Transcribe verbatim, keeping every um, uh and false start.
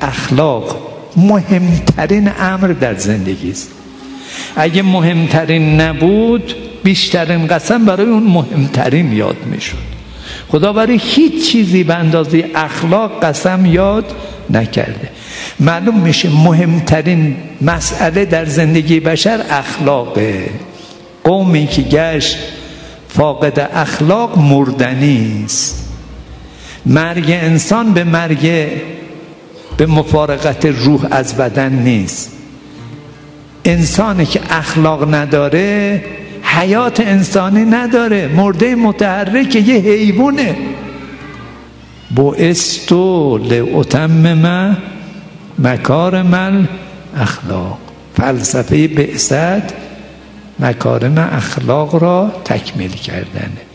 اخلاق مهمترین امر در زندگی است. اگه مهمترین نبود بیشترین قسم برای اون مهمترین یاد میشد. خدا برای هیچ چیزی به اندازه اخلاق قسم یاد نکرده. معلوم میشه مهمترین مسئله در زندگی بشر اخلاقه. قومی که گشت فاقد اخلاق مردنی است. مرگ انسان به مرگ به مفارقت روح از بدن نیست. انسانی که اخلاق نداره حیات انسانی نداره، مرده متحرک، یه حیوانه. بعثتو لأتمم مکارم الاخلاق. فلسفه بعثت مکارم اخلاق را تکمیل کردنه.